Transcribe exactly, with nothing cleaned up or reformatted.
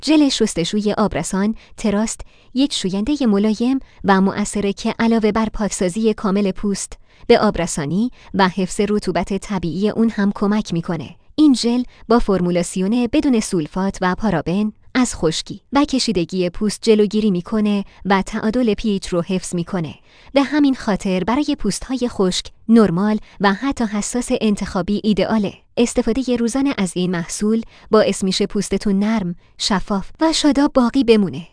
ژل شستشوی آبرسان تراست یک شوینده ملایم و مؤثره که علاوه بر پاکسازی کامل پوست به آبرسانی و حفظ رطوبت طبیعی اون هم کمک میکنه. این ژل با فرمولاسیون بدون سولفات و پارابن از خشکی و کشیدگی پوست جلوگیری میکنه و تعادل پی‌اچ رو حفظ میکنه. به همین خاطر برای پوست‌های خشک، نرمال و حتی حساس انتخابی ایدئاله. استفاده روزانه از این محصول باعث میشه پوستتون نرم، شفاف و شاداب باقی بمونه.